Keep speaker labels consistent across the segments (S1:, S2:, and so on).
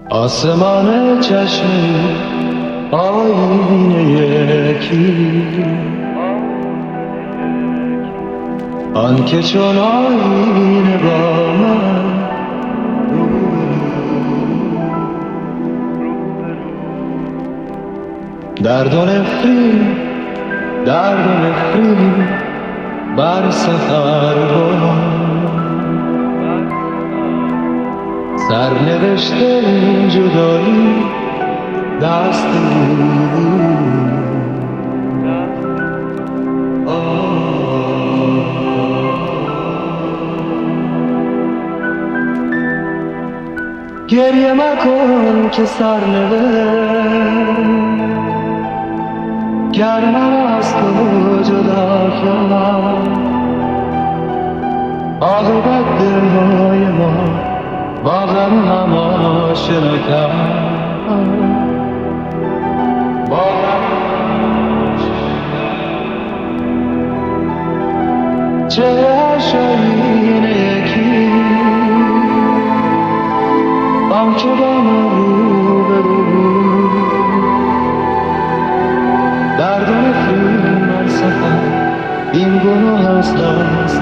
S1: آسمان چشمی آینه یکی، آن که چون آینه با من درد و نفرین بر سفر سرنوشته این جدایی دست گریه مکن که سرنوشت گر من از تو جدا کرد، عاقبت دلهای ما با غم هم آشنا کرد، با غم چهره‌اش آینه یکی، آن که با من رو به رو درد و نفرین بر سفر این گناه از دست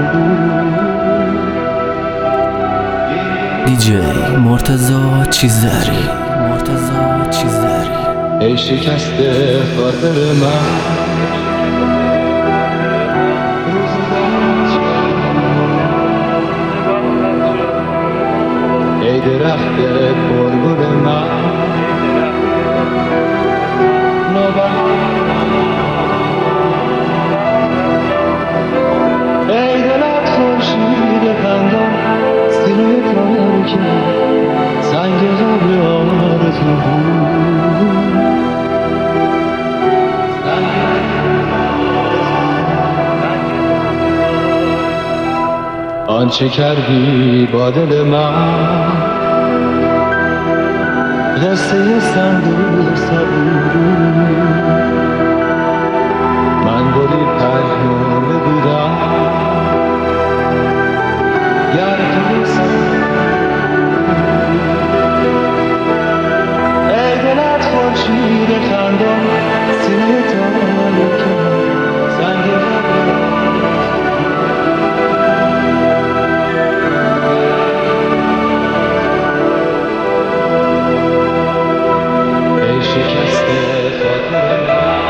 S2: دیجی مرتضی چیزری
S1: ای شکسته خاطر من، ای درخت پرگل من، ای دلت خورشید خندان سینه تار کرد سنگ قبر آرزو بود، آنچه کردی با دل من قصه صندوق صبور، من گلی پژمرده بودم گر تو ای دلت خورشید خندان سینه تار کرد سنگ قبر ای شکسته خاطر من.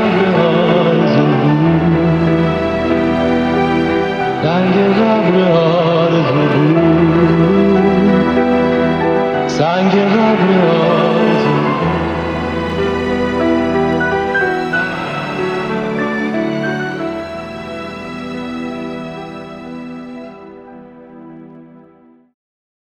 S1: رنگ قبر